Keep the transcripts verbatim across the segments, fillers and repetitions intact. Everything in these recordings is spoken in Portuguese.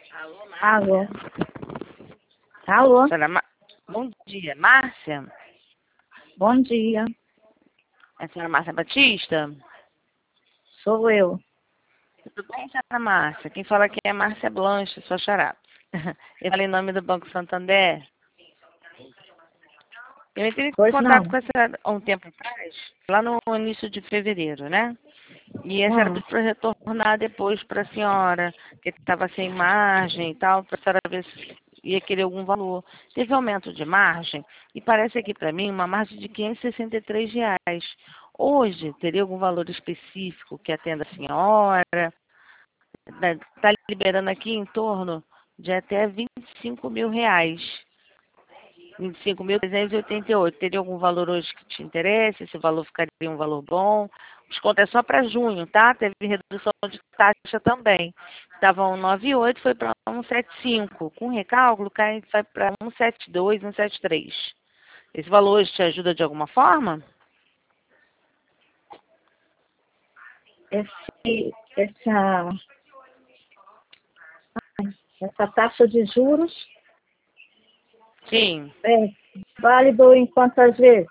Alô? Alô? Senhora Ma... Bom dia, Márcia? Bom dia. É a senhora Márcia Batista? Sou eu. Tudo bem, senhora Márcia? Quem fala aqui é Márcia Blanche, sua xará. Eu falei em nome do Banco Santander. Eu entrei em Pois contato não. com a senhora há um tempo atrás, lá no início de fevereiro, né? E a senhora Hum. pediu para retornar depois para a senhora, que estava sem margem e tal, para a senhora ver se ia querer algum valor. Teve aumento de margem e parece aqui para mim uma margem de quinhentos e sessenta e três reais. Hoje, teria algum valor específico que atenda a senhora? Está liberando aqui em torno de até vinte e cinco mil reais. vinte e cinco mil trezentos e oitenta e oito. Teria algum valor hoje que te interesse? Esse valor ficaria um valor bom? O desconto é só para junho, tá? Teve redução de taxa também. Estava um noventa e oito, foi para cento e setenta e cinco. Com recálculo, cai vai para cento e setenta e dois, cento e setenta e três. Esse valor hoje te ajuda de alguma forma? Esse, essa, essa taxa de juros Sim. é válido em quantas vezes?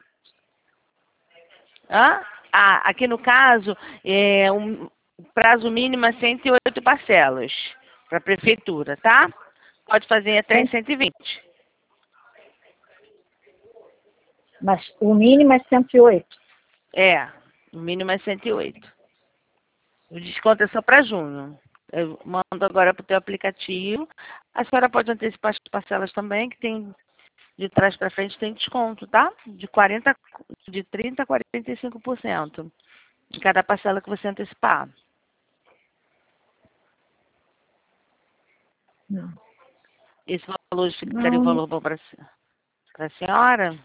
Hã? Ah, aqui no caso, é um o prazo mínimo é cento e oito parcelas para a prefeitura, tá? Pode fazer até em Cem- cento e vinte. Mas o mínimo é cento e oito. É, o mínimo é cento e oito. O desconto é só para junho. Eu mando agora para o teu aplicativo. A senhora pode antecipar as parcelas também, que tem de trás para frente tem desconto, tá? De quarenta, de trinta a quarenta e cinco por cento em cada parcela que você antecipar. Não. Esse valor ficaria um Não, valor bom para a senhora?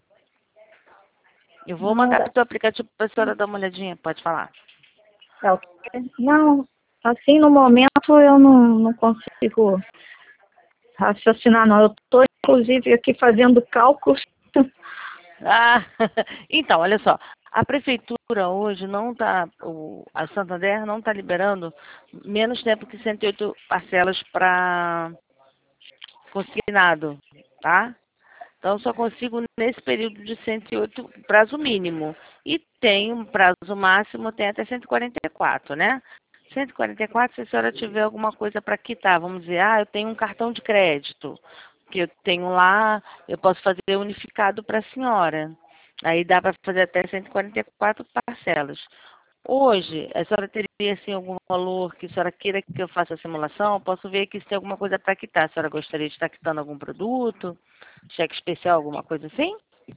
Eu vou não, mandar para o teu aplicativo para a senhora dar uma olhadinha. Pode falar. é o quê? Não, assim no momento eu não, não consigo raciocinar, não. Eu estou, inclusive, aqui fazendo cálculos. Ah, então, olha só. A prefeitura hoje não está, a Santander não está liberando menos tempo que cento e oito parcelas para consignado, tá? Então, só consigo nesse período de cento e oito, prazo mínimo. E tem um prazo máximo, tem até cento e quarenta e quatro, né? cento e quarenta e quatro, se a senhora tiver alguma coisa para quitar, vamos dizer, ah, eu tenho um cartão de crédito, que eu tenho lá, eu posso fazer unificado para a senhora. Aí dá para fazer até cento e quarenta e quatro parcelas. Hoje, a senhora teria assim, algum valor que a senhora queira que eu faça a simulação? Eu posso ver aqui se tem alguma coisa para quitar. A senhora gostaria de estar quitando algum produto? Cheque especial, alguma coisa assim?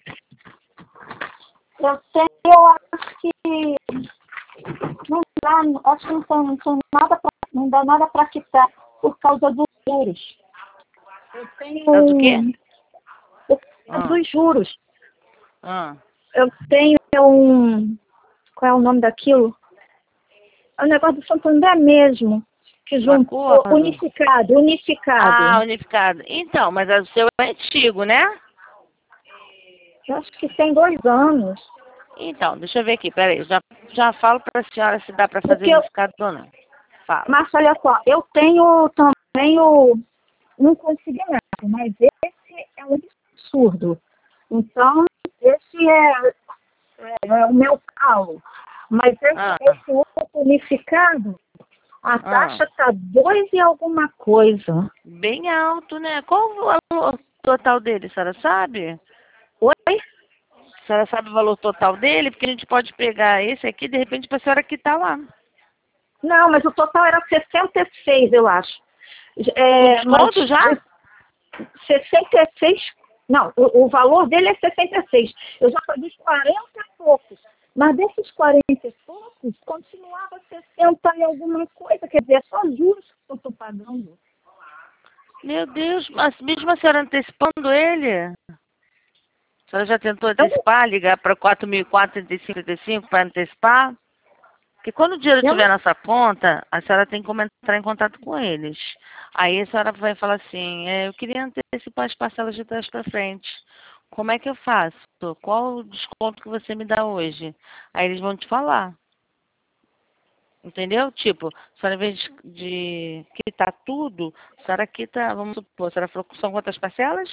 Eu tenho, eu acho que não dá, acho que não tem, não tem nada pra, não dá nada para quitar por causa dos juros. Eu tenho É do quê? um, por causa Ah, dos juros. ah. Eu tenho um, qual é o nome daquilo? É o negócio do Santander mesmo, que Um juntou, acordo? unificado, Ah, unificado. unificado. Então, mas o seu é antigo, né? Eu acho que tem dois anos. Então, deixa eu ver aqui, peraí. Já, já falo para a senhora se dá para fazer Porque, eu, unificado ou não. Fala. mas olha só, eu tenho também o, um consignado, mas esse é um absurdo. Então, esse é, é, é o meu calo. Mas esse, Ah, esse outro unificado, a ah. taxa está dois e alguma coisa. Bem alto, né? Qual o valor total dele, a senhora sabe? Oi? A senhora sabe o valor total dele? Porque a gente pode pegar esse aqui, de repente, para a senhora quitar lá. Não, mas o total era sessenta e seis, eu acho. Com É, mas desconto já? o sessenta e seis, não, o, o valor dele é sessenta e seis. Eu já paguei quarenta e poucos. Mas desses quarenta e poucos, continuava sessenta e alguma coisa. Quer dizer, é só juros que eu estou pagando. Meu Deus, mas mesmo a senhora antecipando ele? A senhora já tentou Eu, antecipar, ligar para quatro mil e quatrocentos e trinta e cinco para antecipar? Porque quando o dinheiro eu não, estiver na sua conta, a senhora tem como entrar em contato com eles. Aí a senhora vai falar assim, é, eu queria antecipar as parcelas de trás para frente. Como é que eu faço? Qual o desconto que você me dá hoje? Aí eles vão te falar. Entendeu? Tipo, a senhora, ao invés de de quitar tudo, a senhora quita, vamos supor, a senhora falou que são quantas parcelas?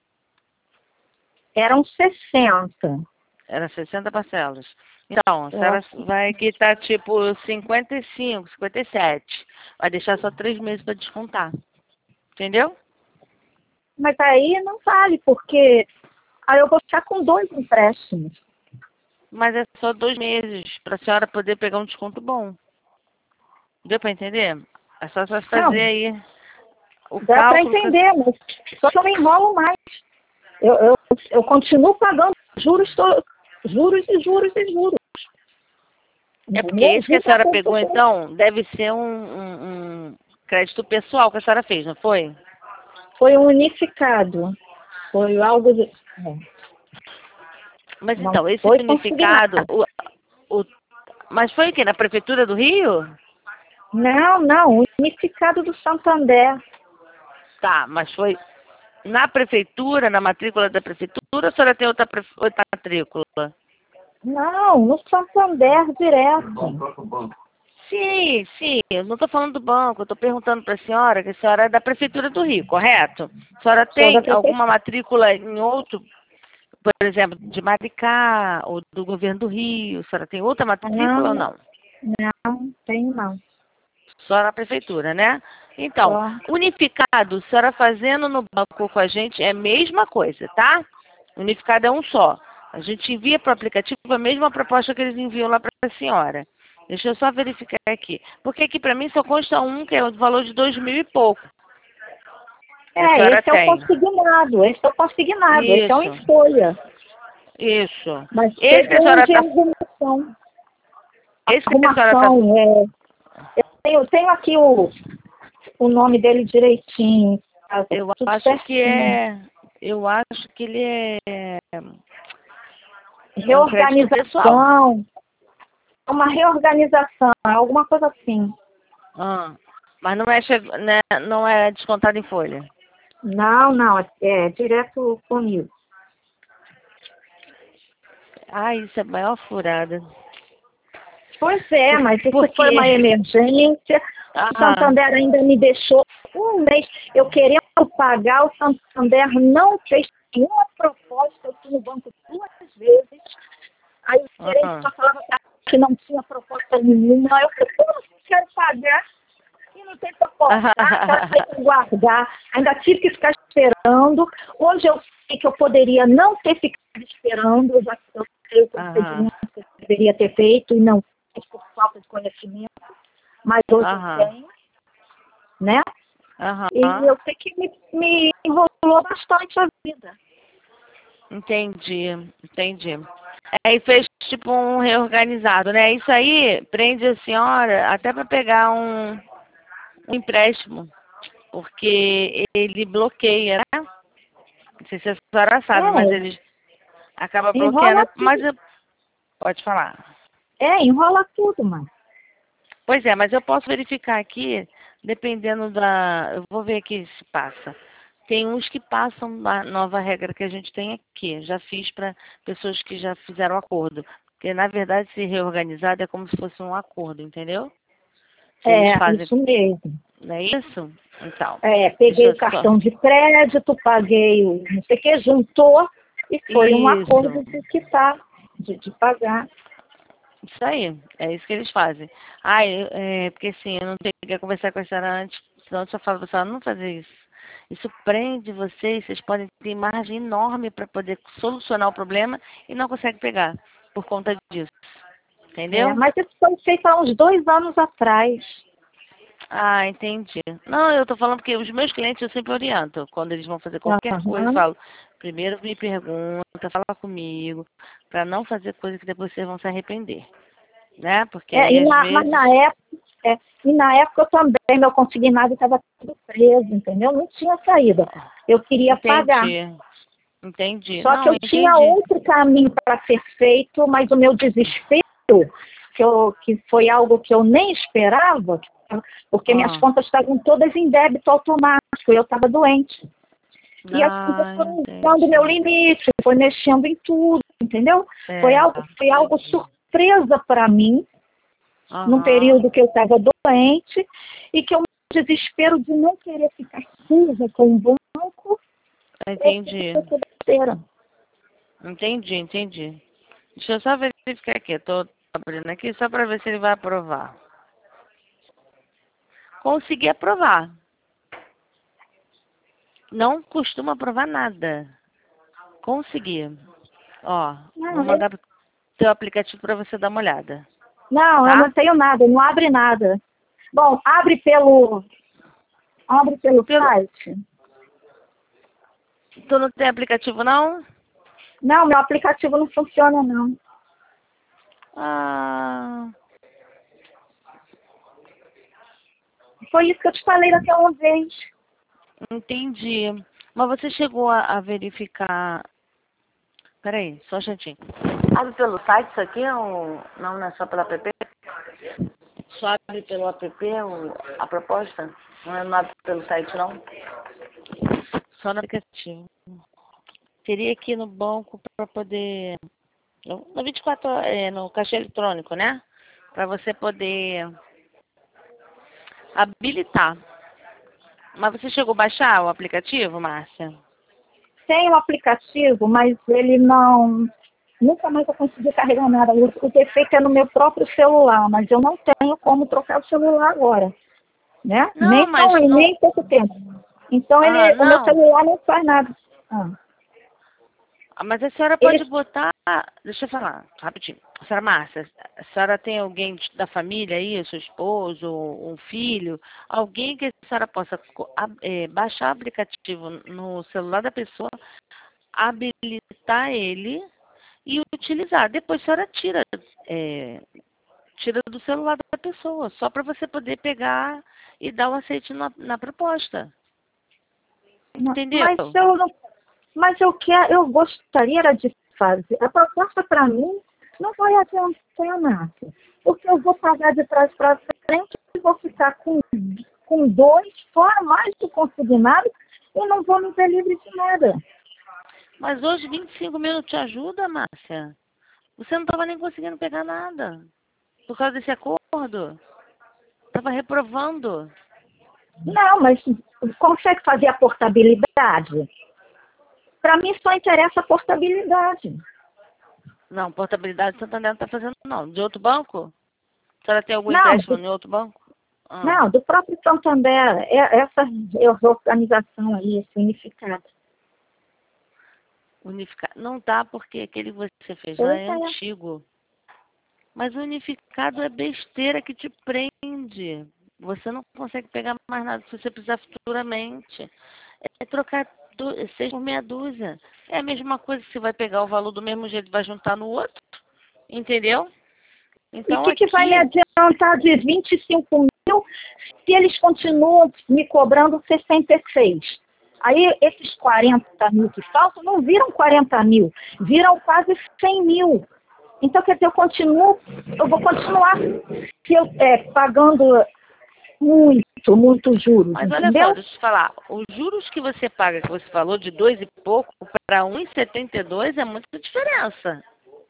Eram sessenta. Era sessenta parcelas. Então, a Eu senhora acho. vai quitar tipo cinquenta e cinco, cinquenta e sete. Vai deixar só três meses para descontar. Entendeu? Mas aí não vale, porque aí eu vou ficar com dois empréstimos. Mas é só dois meses para a senhora poder pegar um desconto bom. Deu para entender? É só você Não, fazer aí o dá para cálculo. Que... entender, mas só que eu me enrolo mais. Eu, eu, eu continuo pagando juros, to- juros e juros e juros. É O porque meu esse que a juros senhora pegou, aconteceu. então, deve ser um, um, um crédito pessoal que a senhora fez, não foi? Foi um unificado. Foi algo de. é, Mas Não então, esse foi unificado, consignado. o, o, mas foi o quê? Na prefeitura do Rio? Não, não, unificado do Santander. Tá, mas foi na prefeitura, na matrícula da prefeitura, ou a senhora tem outra, pref- outra matrícula? Não, no Santander direto. Sim, sim, eu não estou falando do banco, eu estou perguntando para a senhora, que a senhora é da prefeitura do Rio, correto? A senhora Sou da tem alguma prefeitura. matrícula em outro, por exemplo, de Maricá ou do governo do Rio? A senhora tem outra matrícula ou Não, não? não, tenho não. Só na prefeitura, né? Então, Só. unificado, a senhora fazendo no banco com a gente é a mesma coisa, tá? Unificado é um só. A gente envia para o aplicativo a mesma proposta que eles enviam lá para a senhora. Deixa eu só verificar aqui. Porque aqui para mim só consta um, que é o valor de dois mil e pouco, que a É, senhora esse é o tem. consignado, esse é o consignado, esse é uma Isso, escolha. isso. Mas Esse que teve a um senhora de tá, arrumação. esse que a senhora tá, Arrumação, é. Eu tenho, eu tenho aqui o, o nome dele direitinho, tá eu tudo acho que certinho. é, eu acho que ele é, é um crédito pessoal. Reorganização, uma reorganização, alguma coisa assim. Ah, mas não é, che- né, não é descontado em folha. Não, não, é, é direto comigo. Ah, isso é a maior furada. Pois é, Por, mas isso foi porque, uma emergência. O ah, Santander ainda me deixou um mês. Eu querendo pagar, o Santander não fez nenhuma proposta. Eu fui no banco duas vezes. Aí o gerente ah, só falava que não tinha proposta nenhuma. Aí eu falei, como eu quero pagar e não tem proposta? Ah, cara, tem que guardar. Ainda tive que ficar esperando. Hoje eu sei que eu poderia não ter ficado esperando, já que eu sei o aham, procedimento que eu deveria ter feito e não fiz por falta de conhecimento. Mas hoje eu aham, tenho, né? E aham, eu sei que me, me enrolou bastante a vida. entendi, entendi. Aí fez tipo um reorganizado, né? Isso aí prende a senhora até para pegar um, um empréstimo, porque ele bloqueia, né? Não sei se a senhora sabe, mas É, ele acaba enrola bloqueando. Mas tudo. eu- pode falar. É, enrola tudo, mano. Pois é, mas eu posso verificar aqui, dependendo da. Eu vou ver aqui se passa. Tem uns que passam a nova regra que a gente tem aqui. Já fiz para pessoas que já fizeram acordo. Porque, na verdade, se reorganizado é como se fosse um acordo, entendeu? Se eles É, fazem. isso mesmo. Não é isso? Então, É, deixa peguei o eu só. cartão de crédito, paguei o não sei o que, juntou e foi um acordo Isso. de quitar, de, de pagar. Isso aí, é isso que eles fazem. Ah, eu- é, porque assim, eu não tenho que conversar com a senhora antes, senão eu só falo pra senhora não fazer isso. Isso prende vocês, vocês podem ter margem enorme para poder solucionar o problema e não conseguem pegar por conta disso. É, Entendeu? mas isso foi feito há uns dois anos atrás. Ah, entendi. Não, eu tô falando porque os meus clientes eu sempre oriento. Quando eles vão fazer qualquer coisa, eu Aham. falo, primeiro me pergunta, fala comigo, para não fazer coisa que depois vocês vão se arrepender. Né? Porque É, aí e às na, mas vezes. na época, é, e na época eu também, meu consignado estava tudo preso, entendeu? Não tinha saída. Eu queria pagar. Entendi, entendi. Só que Não, eu tinha entendi. outro caminho para ser feito, mas o meu desespero, que, eu, que foi algo que eu nem esperava, porque minhas Ah, contas estavam todas em débito automático, e eu estava doente. E as coisas ah, foram dando meu entendi. limite, foi mexendo em tudo, entendeu? Foi É, algo, foi algo entendi. surpresa para mim, num Aham. período que eu estava doente e que eu, no desespero de não querer ficar suja com o banco, eu fiz Entendi. essa besteira. Entendi, entendi. Deixa eu só verificar aqui. Estou abrindo aqui só para ver se ele vai aprovar. Consegui aprovar. Não costuma aprovar nada. Consegui. Ó, vou Não, eu, mandar pro teu aplicativo para você dar uma olhada. não, eu não Tá? tenho nada, não abre nada. Bom, abre pelo, abre pelo Pelo... site. Tu não tem aplicativo, não? Não, meu aplicativo não funciona, não. Ah, Foi isso que eu te falei daquela vez. entendi. Mas você chegou a, a verificar... Peraí, só um instantinho. Abre pelo site isso aqui ou... Não, não é só pelo app? Só abre pelo app o- a proposta? Não é não abre pelo site, não? Só no aplicativo. Teria que ir no banco para poder... No no vinte e quatro horas, é, no caixa eletrônico, né? Para você poder habilitar. Mas você chegou a baixar o aplicativo, Márcia? Tem o aplicativo, mas ele não... Nunca mais eu consegui carregar nada. O, o defeito é no meu próprio celular, mas eu não tenho como trocar o celular agora, né? Não, Nem mas tão, não... nem pouco tempo. Então, Ah, ele, o meu não. celular não faz nada. Ah, Ah, mas a senhora pode ele, botar... Deixa eu falar, rapidinho. A senhora Márcia, a senhora tem alguém de- da família aí, seu esposo, um filho, alguém que a senhora possa co- a- eh, baixar o aplicativo no celular da pessoa, habilitar ele e utilizar. Depois a senhora tira, eh, tira do celular da pessoa, só para você poder pegar e dar o aceite na, na proposta. Entendeu? mas eu não, mas eu quero, eu gostaria era de fazer. A proposta para mim não vai adiantar nada, porque eu vou pagar de trás para frente e vou ficar com, com dois, fora mais do consignado, e não vou me ver livre de nada. Mas hoje vinte e cinco mil não te ajuda, Márcia? Você não estava nem conseguindo pegar nada por causa desse acordo. Estava reprovando. Não, mas consegue fazer a portabilidade? Para mim só interessa a portabilidade. Não, portabilidade Santander não está fazendo, não. De outro banco? A senhora tem algum Não, empréstimo em outro banco? Ah, não, do próprio Santander, é- essa organização aí, esse unificado. unificado. Não tá porque aquele que você fez lá Pois é é. antigo. Mas o unificado é besteira que te prende. Você não consegue pegar mais nada se você precisar futuramente. É trocar du- seis por meia dúzia. É a mesma coisa que você vai pegar o valor do mesmo jeito e vai juntar no outro. Entendeu? E o Então que, que vai me aqui, adiantar de vinte e cinco mil se eles continuam me cobrando sessenta e seis? Aí esses quarenta mil que faltam não viram quarenta mil, viram quase cem mil. Então, quer dizer, eu continuo, eu vou continuar se eu, é, pagando muito, muito juros, mas olha só, entendeu? deixa eu te falar. Os juros que você paga, que você falou, de dois e pouco, para um e setenta e dois é muita diferença.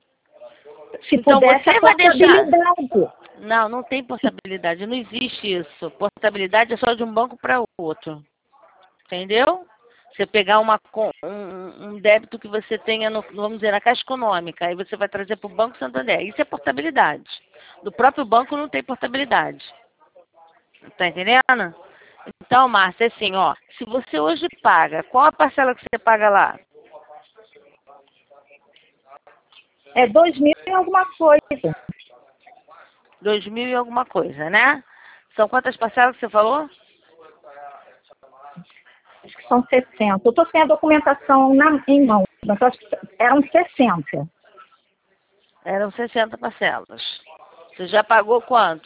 Se Então pudesse a você vai deixar. portabilidade. Não, não tem portabilidade, não existe isso. Portabilidade é só de um banco para outro. Entendeu? Você pegar uma, con- um, um débito que você tenha, no, vamos dizer, na Caixa Econômica, aí você vai trazer para o Banco Santander. Isso é portabilidade. Do próprio banco não tem portabilidade. Tá entendendo? Então, Márcia, é assim, ó. Se você hoje paga, qual a parcela que você paga lá? É dois mil e alguma coisa. Dois mil e alguma coisa, né? São quantas parcelas que você falou? Acho que são sessenta. Eu estou sem a documentação na, em mão, mas acho que eram sessenta. Eram sessenta parcelas. Você já pagou quanto?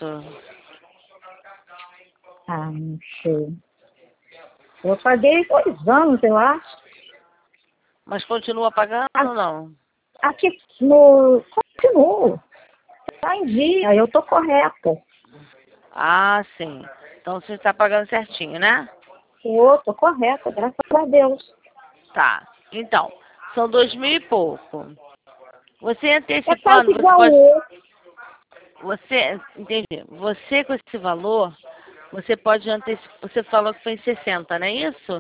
Ah, não sei. Eu paguei dois anos, eu acho. Mas continua pagando A- ou não? Aqui no. Continuo. Está em dia, eu estou correta. Ah, sim. Então você está pagando certinho, né? Estou correta, graças a Deus. Tá. Então, são dois mil e pouco. Você É quase antecipando, você igual o pode. outro. Você, entendi. Você com esse valor, você pode antecipar. Você falou que foi em sessenta, não é isso?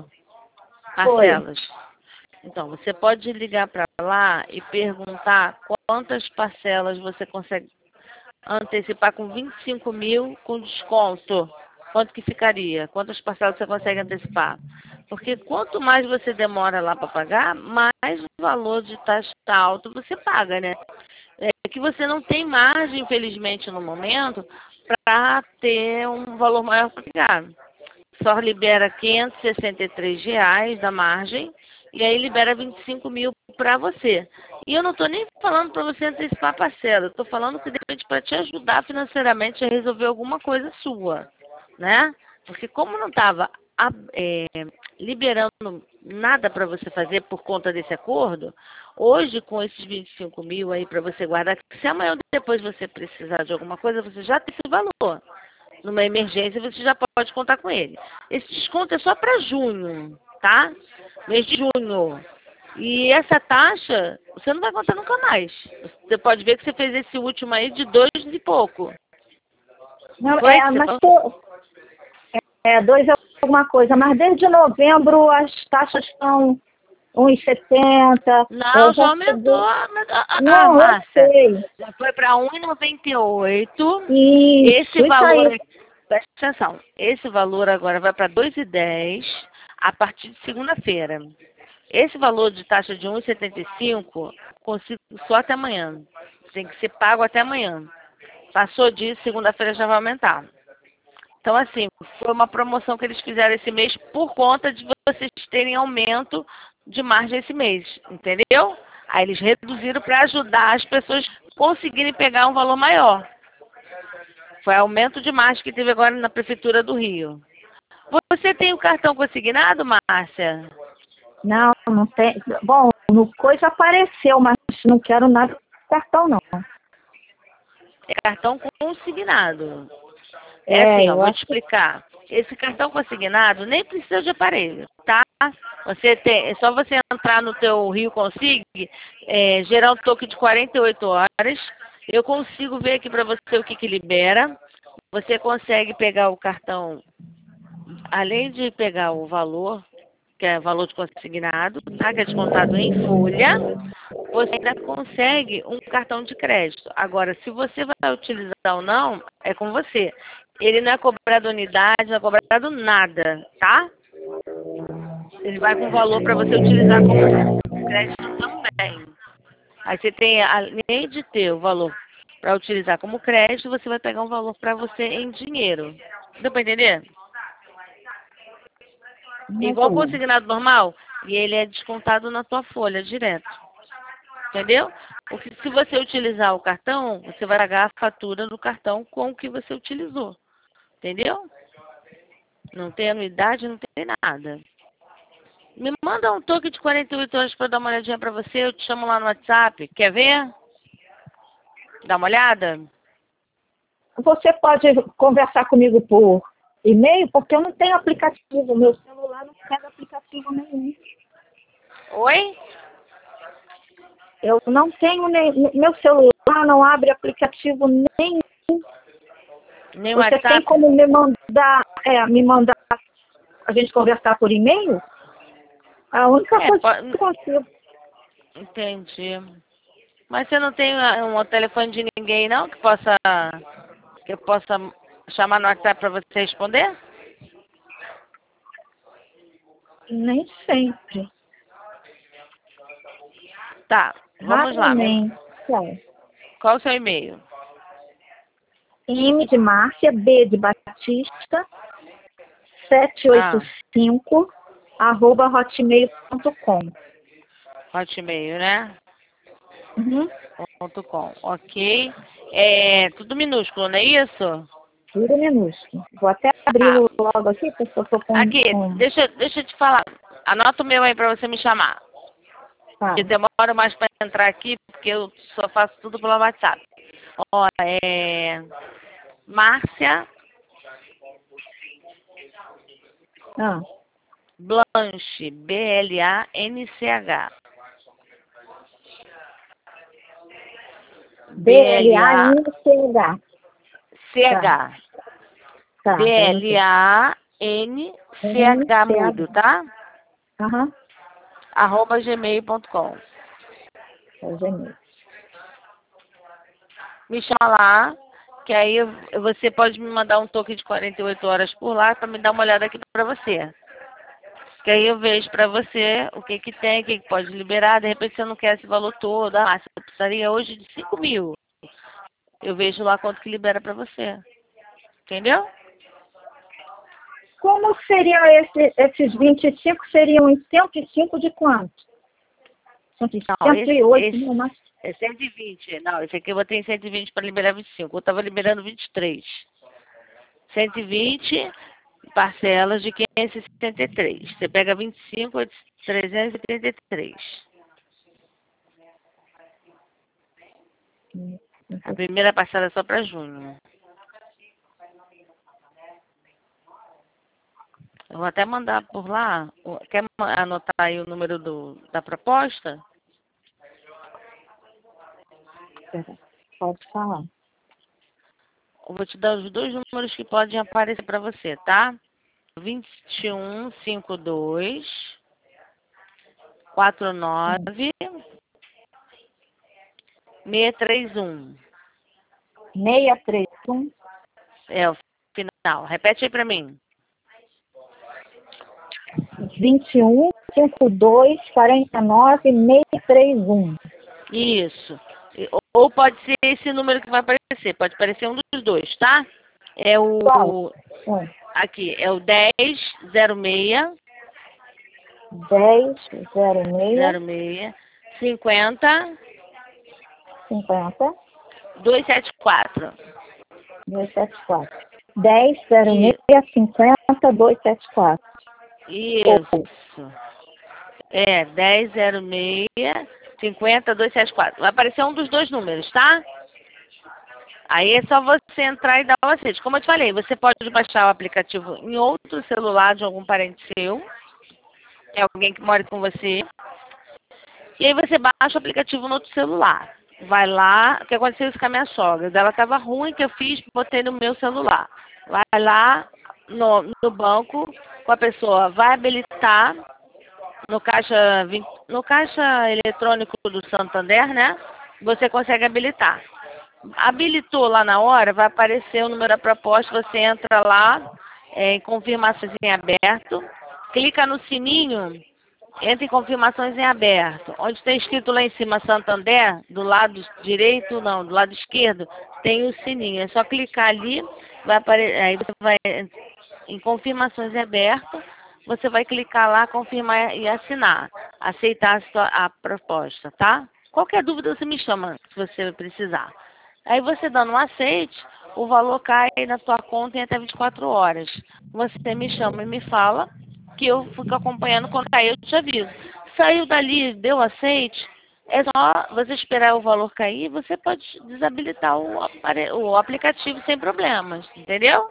Foi. Parcelas. Então, você pode ligar para lá e perguntar quantas parcelas você consegue antecipar com vinte e cinco mil com desconto. Quanto que ficaria? Quantas parcelas você consegue antecipar? Porque quanto mais você demora lá para pagar, mais o valor de taxa alto você paga, né? É que você não tem margem, infelizmente, no momento, para ter um valor maior para pagar. Só libera quinhentos e sessenta e três reais da margem e aí libera vinte e cinco mil para você. E eu não estou nem falando para você antecipar a parcela, eu estou falando que de repente para te ajudar financeiramente a resolver alguma coisa sua, né? Porque como não estava é, liberando nada para você fazer por conta desse acordo, hoje com esses vinte e cinco mil aí para você guardar, se amanhã ou depois você precisar de alguma coisa, você já tem esse valor. Numa emergência, você já pode contar com ele. Esse desconto é só para junho, tá? Mês de junho. E essa taxa, você não vai contar nunca mais. Você pode ver que você fez esse último aí de dois e pouco. Não, Foi é, que você mas falou? tô, é, dois é alguma coisa, mas desde novembro as taxas estão um e setenta. Não, Eu já já aumentou. cheguei. Ah, ah, ah, Não, eu Márcia, sei. já foi para um e noventa e oito. Isso, Esse isso valor, aí. aqui- presta atenção, esse valor agora vai para dois e dez a partir de segunda-feira. Esse valor de taxa de um e setenta e cinco, consigo só até amanhã. Tem que ser pago até amanhã. Passou disso, segunda-feira já vai aumentar. Então, assim, foi uma promoção que eles fizeram esse mês por conta de vocês terem aumento de margem esse mês, entendeu? Aí eles reduziram para ajudar as pessoas a conseguirem pegar um valor maior. Foi aumento de margem que teve agora na Prefeitura do Rio. Você tem o cartão consignado, Márcia? Não, não tem. Bom, no coisa apareceu, mas não quero nada com cartão, não. É cartão consignado. É É, assim, ó, eu vou te acho que. explicar. Esse cartão consignado nem precisa de aparelho, tá? Você tem, é só você entrar no teu Rio Consig, é, gerar um toque de quarenta e oito horas. Eu consigo ver aqui para você o que que libera. Você consegue pegar o cartão, além de pegar o valor, que é valor de consignado, tá? Que é descontado em folha, você ainda consegue um cartão de crédito. Agora, se você vai utilizar ou não, é com você. Ele não é cobrado unidade, não é cobrado nada, tá? Ele vai com valor para você utilizar como crédito também. Aí você tem, além de ter o valor para utilizar como crédito, você vai pegar um valor para você em dinheiro. Deu para entender? Mais Igual ou menos. consignado normal, e ele é descontado na tua folha direto. Entendeu? Porque se você utilizar o cartão, você vai pagar a fatura do cartão com o que você utilizou. Entendeu? Não tem anuidade, não tem nada. Me manda um toque de quarenta e oito horas para dar uma olhadinha para você. Eu te chamo lá no WhatsApp. Quer ver? Dá uma olhada? Você pode conversar comigo por e-mail, porque eu não tenho aplicativo. Meu celular não pega aplicativo nenhum. Oi? Eu não tenho nem. Meu celular não abre aplicativo nenhum. Nem Você tem WhatsApp? como me mandar, é, me mandar a gente conversar por e-mail? A única É, coisa pode... que eu consigo. Entendi. Mas você não tem ah, um telefone de ninguém não que possa que eu possa chamar no WhatsApp para você responder? Nem sempre. Tá, vamos lá. Me- Raramente. É. Qual o seu e-mail? M de Márcia, B de Batista, sete oito Ah, cinco arroba hotmail ponto com. Hotmail, né? Uhum. Ponto com. Ok. É tudo minúsculo, não é isso? Tudo minúsculo. Vou até abrir Tá. logo aqui, porque eu estou com, Aqui, com. deixa, deixa eu te falar. Anota o meu aí para você me chamar. Tá. Que demora mais para entrar aqui, porque eu só faço tudo pelo WhatsApp. Ó, é Márcia Ah, Blanche, B L A N C H. B B L L A A N C H. H. Tá. D L A N C H mudo, tá? Aham. Arroba gmail ponto com. É o Gmail. Me chama lá, que aí eu- você pode me mandar um toque de quarenta e oito horas por lá para me dar uma olhada aqui para você. Que aí eu vejo para você o que que tem, o que que pode liberar. De repente você não quer esse valor todo. Ah, você precisaria hoje de cinco mil. Eu vejo lá quanto que libera para você. Entendeu? Como seriam esse, esses vinte e cinco? Seriam em cento e cinco de quanto? Não, cento e oito, esse, não, mas... esse é cento e vinte. Não, esse aqui eu botei em cento e vinte para liberar vinte e cinco. Eu estava liberando vinte e três. cento e vinte parcelas de quinhentos e setenta e três. Você pega vinte e cinco, trezentos e trinta e três. A primeira parcela é só para junho. Eu vou até mandar por lá. Quer anotar aí o número do, da proposta? Pode falar. Eu vou te dar os dois números que podem aparecer para você, tá? vinte e um, cinquenta e dois, quarenta e nove, seiscentos e trinta e um. seiscentos e trinta e um. É o final. Repete aí para mim. vinte e um, cinquenta e dois, quarenta e nove, seiscentos e trinta e um. Isso. Ou pode ser esse número que vai aparecer. Pode aparecer um dos dois, tá? É Qual? o... Aqui, é o dez zero seis... dez, zero seis, zero seis... cinquenta... cinquenta, duzentos e setenta e quatro. duzentos e setenta e quatro. dez, zero Isso. seis, cinquenta, duzentos e setenta e quatro. Isso. É, dez zero seis, cinquenta, duzentos e setenta e quatro. Vai aparecer um dos dois números, tá? Aí é só você entrar e dar o aceite. Como eu te falei, você pode baixar o aplicativo em outro celular de algum parente seu. É alguém que mora com você. E aí você baixa o aplicativo no outro celular. Vai lá, o que aconteceu isso com a minha sogra? Ela estava ruim, que eu fiz, botei no meu celular. Vai lá no, no banco com a pessoa, vai habilitar no caixa, vinte no caixa eletrônico do Santander, né? Você consegue habilitar. Habilitou lá na hora, vai aparecer o número da proposta, você entra lá, é, em confirmações em aberto, clica no sininho, entra em confirmações em aberto. Onde tem escrito lá em cima Santander, do lado direito, não, do lado esquerdo, tem o sininho. É só clicar ali, vai aparecer, aí você vai em confirmações em aberto, você vai clicar lá, confirmar e assinar. Aceitar a, sua, a proposta, tá? Qualquer dúvida você me chama, se você precisar. Aí você dando um aceite, o valor cai na sua conta em até vinte e quatro horas. Você me chama e me fala que eu fico acompanhando. Quando cair, eu te aviso. Saiu dali, deu aceite, é só você esperar o valor cair e você pode desabilitar o, apare... o aplicativo sem problemas, entendeu?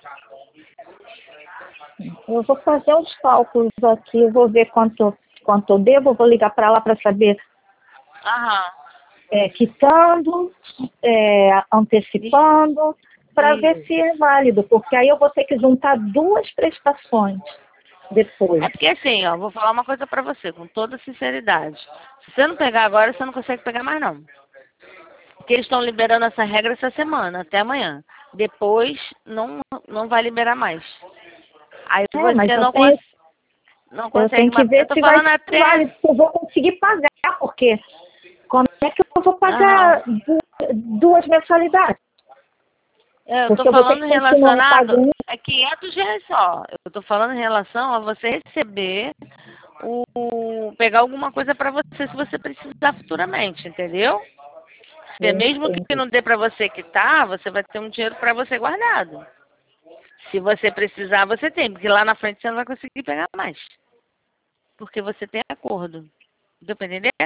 Eu vou fazer os cálculos aqui, vou ver quanto, quanto eu devo, vou ligar para lá para saber, Aham. é, quitando, é, antecipando, para ver se é válido, porque aí eu vou ter que juntar duas prestações depois. É porque assim, ó, vou falar uma coisa pra você, com toda sinceridade. Se você não pegar agora, você não consegue pegar mais não. Porque eles estão liberando essa regra essa semana, até amanhã. Depois, não, não vai liberar mais. Aí É, mas você eu não, tenho, cons não eu consegue tenho que mais. Eu ver tô se vai falando ser até... válido, se eu vou conseguir pagar, porque como é que eu vou Aham. pagar du- duas mensalidades? Eu tô Porque eu vou ter falando que continuar relacionado pagando. a quinhentos reais só. Eu tô falando em relação a você receber o... pegar alguma coisa pra você se você precisar futuramente, entendeu? Porque Eu mesmo que entendo. não dê pra você quitar, você vai ter um dinheiro pra você guardado. Se você precisar, você tem, porque lá na frente você não vai conseguir pegar mais. Porque você tem acordo. Deu pra entender?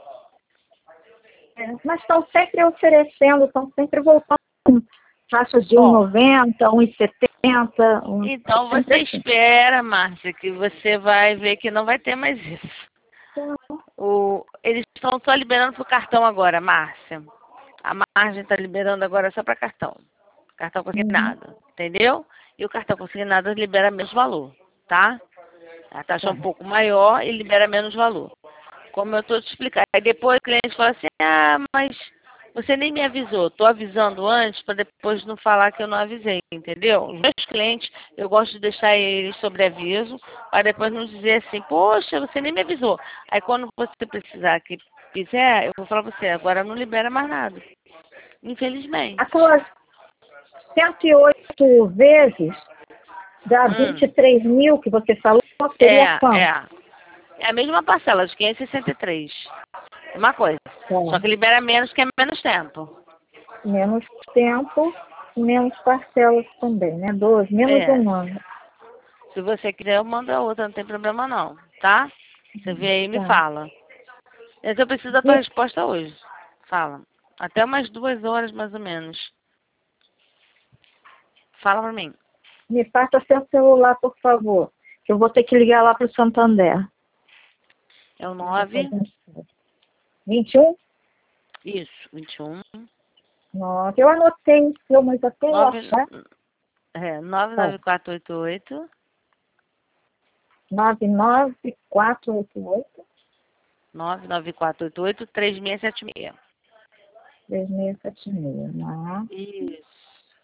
É, mas estão sempre oferecendo, estão sempre voltando taxas de Bom, um e noventa, um e setenta, um, então sempre você assim. espera, Márcia, que você vai ver que não vai ter mais isso. O, eles estão só liberando pro cartão agora, Márcia. A margem está liberando agora só para cartão. Cartão Uhum. consignado, entendeu? E o cartão consignado libera menos valor, tá? A taxa é um Tá. pouco maior e libera menos valor. Como eu estou te explicando. Aí depois o cliente fala assim, ah, mas você nem me avisou. Estou avisando antes para depois não falar que eu não avisei, entendeu? Os meus clientes, eu gosto de deixar eles sobre aviso, para depois não dizer assim, poxa, você nem me avisou. Aí quando você precisar que quiser, eu vou falar para você, agora não libera mais nada. Infelizmente. Aquelas cento e oito vezes da vinte Hum, e três mil que você falou, é, seria quanto? é. É a mesma parcela, de quinhentos e sessenta e três. Uma coisa. Só que Tá. libera menos, que é menos tempo. Menos tempo, menos parcelas também, né? Doze, menos É. um ano. Se você quiser, eu mando a outra, não tem problema não, tá? Você vê aí e me Tá. fala. Mas eu preciso da tua Me, resposta hoje. Fala. Até umas duas horas, mais ou menos. Fala pra mim. me passa seu celular, por favor, que eu vou ter que ligar lá para o Santander. É o nove. vinte e um? Isso, vinte e um. Nove. Eu anotei o seu, mas até eu nove, achar. é, nove Ó, nove quatro oito oito. nove nove quatro oito oito nove nove quatro oito oito três seis sete seis. três seis sete seis. Não. Isso.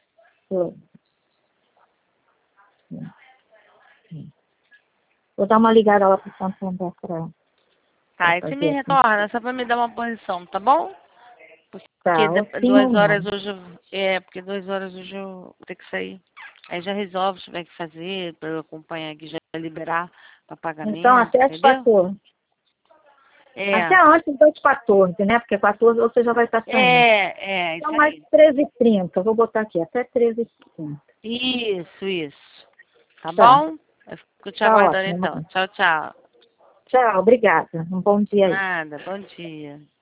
Vou dar uma ligada lá para o Santander para Tá, e você me fazer assim. retorna só pra me dar uma posição, tá bom? Porque Tá, ou de- sim ou duas não. horas hoje eu, é, porque duas horas hoje eu vou ter que sair. Aí já resolve se tiver que fazer, pra eu acompanhar aqui, já liberar para Então, pagamento, até as entendeu? quatorze. Até É, antes das quatorze, né? Porque quatorze você já vai estar saindo. é, é, Então, isso mais aí. treze e trinta. Vou botar aqui, até treze e trinta. Isso, isso. Tá Tá, bom? Eu fico te tá aguardando ótimo, então. mãe. Tchau, tchau. Tchau, obrigada. Um bom dia aí. Nada, bom dia.